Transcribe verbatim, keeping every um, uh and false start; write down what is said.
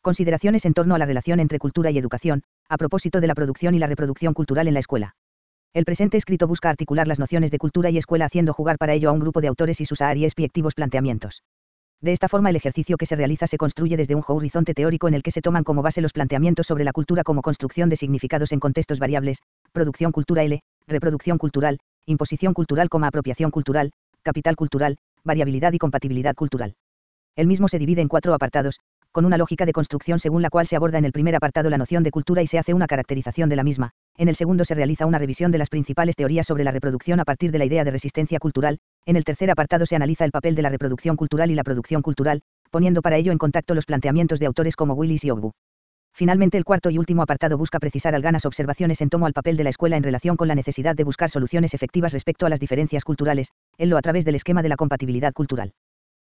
Consideraciones en torno a la relación entre cultura y educación, a propósito de la producción y la reproducción cultural en la escuela. El presente escrito busca articular las nociones de cultura y escuela haciendo jugar para ello a un grupo de autores y sus respectivos planteamientos. De esta forma el ejercicio que se realiza se construye desde un horizonte teórico en el que se toman como base los planteamientos sobre la cultura como construcción de significados en contextos variables, producción cultural, reproducción cultural, imposición cultural como apropiación cultural, capital cultural, variabilidad y compatibilidad cultural. El mismo se divide en cuatro apartados, con una lógica de construcción según la cual se aborda en el primer apartado la noción de cultura y se hace una caracterización de la misma, en el segundo se realiza una revisión de las principales teorías sobre la reproducción a partir de la idea de resistencia cultural, en el tercer apartado se analiza el papel de la reproducción cultural y la producción cultural, poniendo para ello en contacto los planteamientos de autores como Willis y Ogbu. Finalmente el cuarto y último apartado busca precisar algunas observaciones en torno al papel de la escuela en relación con la necesidad de buscar soluciones efectivas respecto a las diferencias culturales, en lo a través del esquema de la compatibilidad cultural.